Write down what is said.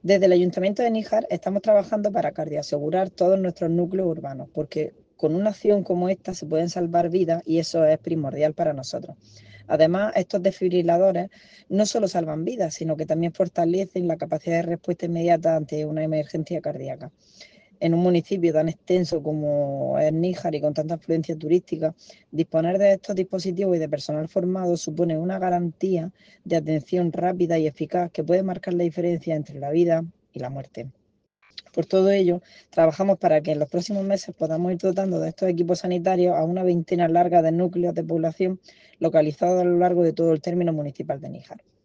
Desde el Ayuntamiento de Níjar estamos trabajando para cardioasegurar todos nuestros núcleos urbanos, porque con una acción como esta se pueden salvar vidas y eso es primordial para nosotros. Además, estos desfibriladores no solo salvan vidas, sino que también fortalecen la capacidad de respuesta inmediata ante una emergencia cardíaca. En un municipio tan extenso como es Níjar y con tanta afluencia turística, disponer de estos dispositivos y de personal formado supone una garantía de atención rápida y eficaz que puede marcar la diferencia entre la vida y la muerte. Por todo ello, trabajamos para que en los próximos meses podamos ir dotando de estos equipos sanitarios a una veintena larga de núcleos de población localizados a lo largo de todo el término municipal de Níjar.